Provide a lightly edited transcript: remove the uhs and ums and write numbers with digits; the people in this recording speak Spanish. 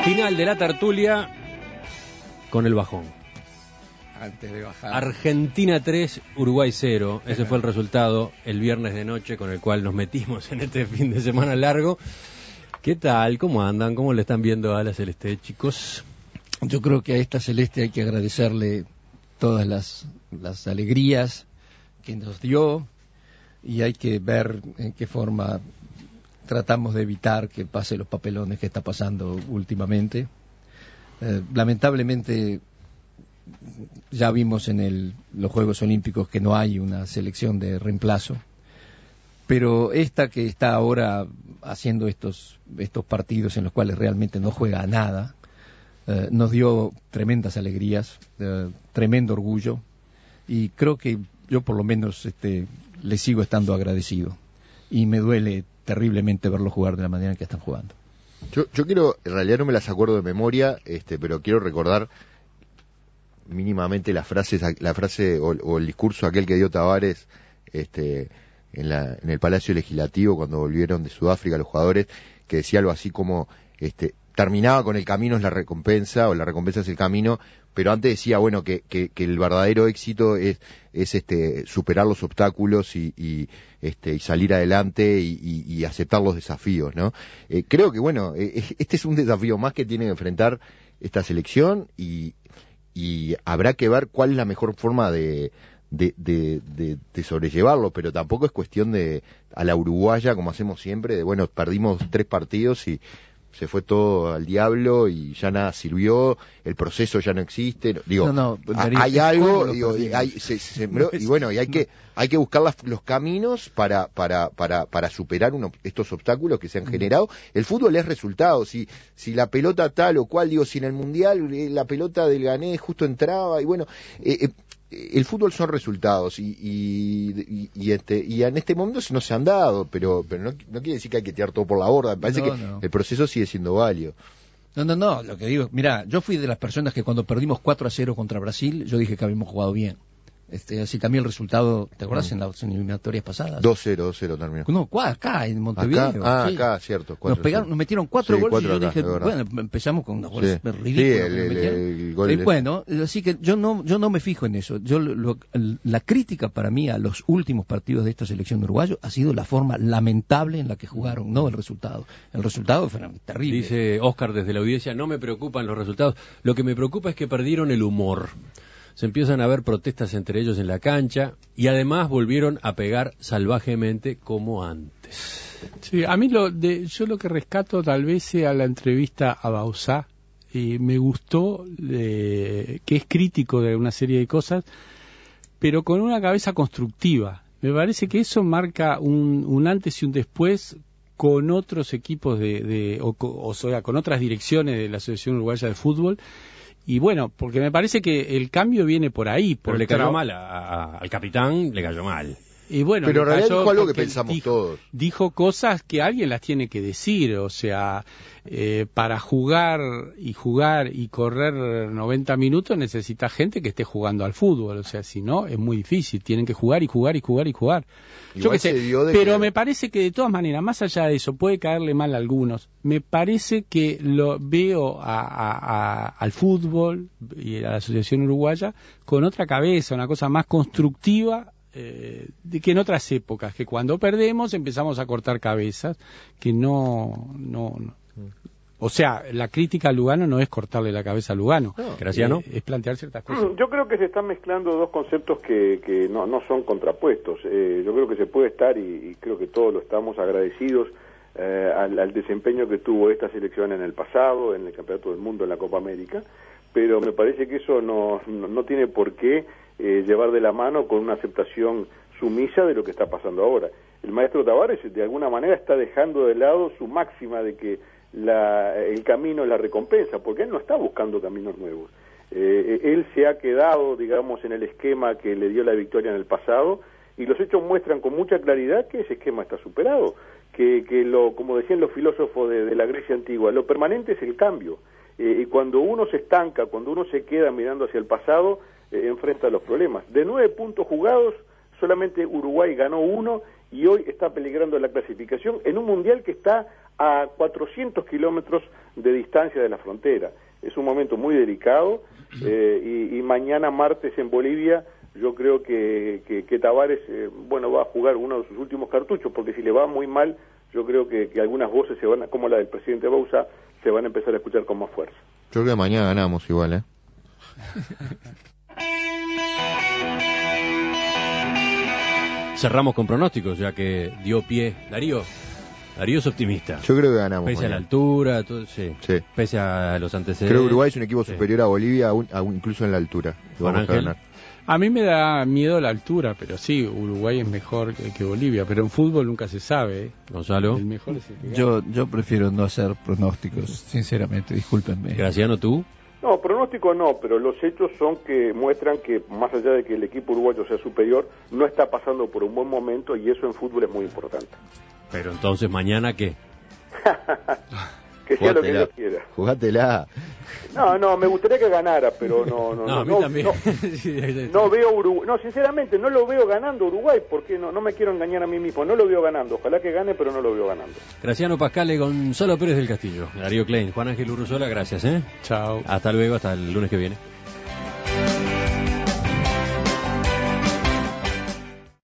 Final de la tertulia con el bajón. Antes de bajar. Argentina 3, Uruguay 0. Ese fue el resultado el viernes de noche con el cual nos metimos en este fin de semana largo. ¿Qué tal? ¿Cómo andan? ¿Cómo le están viendo a la Celeste, chicos? Yo creo que a esta Celeste hay que agradecerle todas las alegrías que nos dio y hay que ver en qué forma tratamos de evitar que pase los papelones que está pasando últimamente. Lamentablemente ya vimos en los Juegos Olímpicos que no hay una selección de reemplazo, pero esta que está ahora haciendo estos partidos en los cuales realmente no juega a nada, nos dio tremendas alegrías, tremendo orgullo, y creo que yo por lo menos le sigo estando agradecido, y me duele terriblemente verlos jugar de la manera en que están jugando. Yo quiero, en realidad no me las acuerdo de memoria, pero quiero recordar mínimamente la frase o el discurso aquel que dio Tavares en el Palacio Legislativo cuando volvieron de Sudáfrica los jugadores, que decía algo así como terminaba con el camino es la recompensa, o la recompensa es el camino, pero antes decía, bueno, que el verdadero éxito es superar los obstáculos y salir adelante y aceptar los desafíos, ¿no? Creo que, bueno, este es un desafío más que tiene que enfrentar esta selección y habrá que ver cuál es la mejor forma de sobrellevarlo, pero tampoco es cuestión de a la uruguaya, como hacemos siempre, de bueno, perdimos 3 partidos y se fue todo al diablo y ya nada sirvió, el proceso ya no existe, digo, hay algo, digo, se sembró, y bueno, y hay que buscar los caminos para superar estos obstáculos que se han generado. El fútbol es resultado, si la pelota tal o cual, digo, si en el mundial la pelota del Gané justo entraba, y bueno, el fútbol son resultados y en este momento no se han dado, pero no quiere decir que hay que tirar todo por la borda. Me parece que el proceso sigue siendo válido. No, lo que digo, mira, yo fui de las personas que cuando perdimos 4-0 contra Brasil, yo dije que habíamos jugado bien. Así cambió el resultado, ¿te acordás? En las eliminatorias pasadas. 2-0 terminó. No, acá en Montevideo. Acá, cierto. Nos metieron 4 goles y yo dije, bueno, empezamos con unos goles ridículos. Sí, bueno, así que yo no me fijo en eso. La crítica para mí a los últimos partidos de esta selección de uruguayo ha sido la forma lamentable en la que jugaron, no el resultado. El resultado fue terrible. Dice Oscar desde la audiencia, no me preocupan los resultados, lo que me preocupa es que perdieron el humor. Se empiezan a ver protestas entre ellos en la cancha y además volvieron a pegar salvajemente como antes. Sí, a mí yo lo que rescato tal vez sea la entrevista a Bauzá, y me gustó que es crítico de una serie de cosas, pero con una cabeza constructiva. Me parece que eso marca un antes y un después con otros equipos o sea, con otras direcciones de la Asociación Uruguaya de Fútbol. Y bueno, porque me parece que el cambio viene por ahí. Pero le cayó mal al capitán, le cayó mal. Y bueno, pero en realidad dijo algo que pensamos todos. Dijo cosas que alguien las tiene que decir, o sea, para jugar y correr 90 minutos necesita gente que esté jugando al fútbol, o sea, si no, es muy difícil, tienen que jugar. Yo qué sé, pero me parece que de todas maneras, más allá de eso, puede caerle mal a algunos, me parece que lo veo al fútbol y a la Asociación Uruguaya con otra cabeza, una cosa más constructiva, de que en otras épocas, que cuando perdemos empezamos a cortar cabezas, que no. O sea, la crítica a Lugano no es cortarle la cabeza a Lugano, Graciano, es plantear ciertas cosas. Yo creo que se están mezclando dos conceptos que no son contrapuestos. Yo creo que se puede estar, y creo que todos lo estamos agradecidos al desempeño que tuvo esta selección en el pasado, en el Campeonato del Mundo, en la Copa América, pero me parece que eso no tiene por qué llevar de la mano con una aceptación sumisa de lo que está pasando ahora. El maestro Tavares de alguna manera está dejando de lado su máxima de que el camino es la recompensa, porque él no está buscando caminos nuevos. Él se ha quedado, digamos, en el esquema que le dio la victoria en el pasado, y los hechos muestran con mucha claridad que ese esquema está superado, como decían los filósofos de la Grecia antigua, lo permanente es el cambio, y cuando uno se estanca, cuando uno se queda mirando hacia el pasado, enfrenta los problemas. De 9 puntos jugados, solamente Uruguay ganó 1 y hoy está peligrando la clasificación en un mundial que está a 400 kilómetros de distancia de la frontera. Es un momento muy delicado y mañana martes en Bolivia yo creo que Tavares va a jugar uno de sus últimos cartuchos, porque si le va muy mal, yo creo que algunas voces como la del presidente Bauza, se van a empezar a escuchar con más fuerza. Yo creo que mañana ganamos igual, Cerramos con pronósticos, ya que dio pie Darío. Darío es optimista. Yo creo que ganamos. Pese mañana. a la altura, sí. Sí. Pese a los antecedentes. Creo que Uruguay es un equipo Sí. superior a Bolivia, incluso en la altura. Juan Vamos a Ángel. ganar. A mí me da miedo la altura, pero sí, Uruguay es mejor que Bolivia, pero en fútbol nunca se sabe. Gonzalo. El mejor es el que gana. Yo prefiero no hacer pronósticos, sinceramente, discúlpenme. Graciano, ¿tú? No, pronóstico no, pero los hechos son que muestran que más allá de que el equipo uruguayo sea superior, no está pasando por un buen momento y eso en fútbol es muy importante. Pero entonces, ¿mañana qué? Que sea lo que Dios quiera. Jugátela. No, me gustaría que ganara, pero no. a mí también. No veo Uruguay, no, sinceramente, no lo veo ganando Uruguay, porque no me quiero engañar a mí mismo, no lo veo ganando, ojalá que gane, pero no lo veo ganando. Graciano Pascale, Gonzalo Pérez del Castillo, Darío Klein, Juan Ángel Urruzola, gracias, Chao. Hasta luego, hasta el lunes que viene.